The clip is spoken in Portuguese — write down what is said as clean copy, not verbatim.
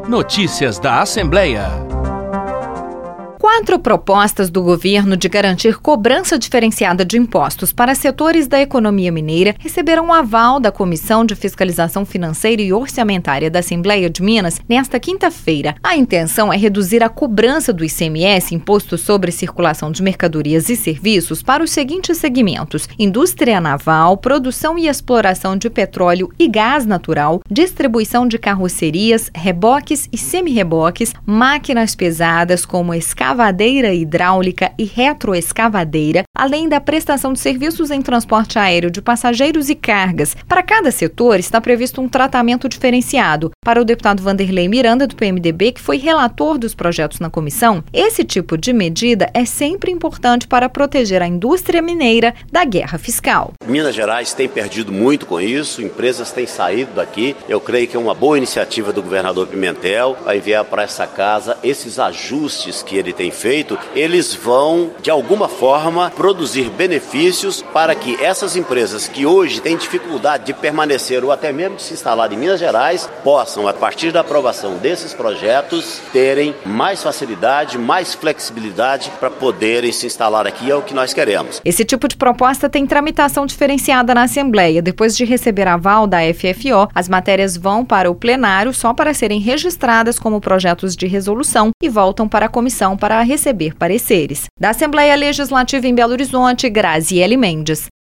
Notícias da Assembleia. 4 propostas do governo de garantir cobrança diferenciada de impostos para setores da economia mineira receberam o aval da Comissão de Fiscalização Financeira e Orçamentária da Assembleia de Minas nesta quinta-feira. A intenção é reduzir a cobrança do ICMS, Imposto sobre Circulação de Mercadorias e Serviços, para os seguintes segmentos: indústria naval, produção e exploração de petróleo e gás natural, distribuição de carrocerias, reboques e semi-reboques, máquinas pesadas como escavadeira hidráulica e retroescavadeira, além da prestação de serviços em transporte aéreo de passageiros e cargas. Para cada setor está previsto um tratamento diferenciado. Para o deputado Vanderlei Miranda, do PMDB, que foi relator dos projetos na comissão, esse tipo de medida é sempre importante para proteger a indústria mineira da guerra fiscal. Minas Gerais tem perdido muito com isso, empresas têm saído daqui. Eu creio que é uma boa iniciativa do governador Pimentel a enviar para essa casa esses ajustes que ele tem feito. Eles vão, de alguma forma, produzir benefícios para que essas empresas que hoje têm dificuldade de permanecer ou até mesmo de se instalar em Minas Gerais possam, a partir da aprovação desses projetos, terem mais facilidade, mais flexibilidade para poderem se instalar aqui, é o que nós queremos. Esse tipo de proposta tem tramitação diferenciada na Assembleia. Depois de receber aval da FFO, as matérias vão para o plenário só para serem registradas como projetos de resolução e voltam para a comissão para receber pareceres. Da Assembleia Legislativa em Belo Horizonte, Graziele Mendes.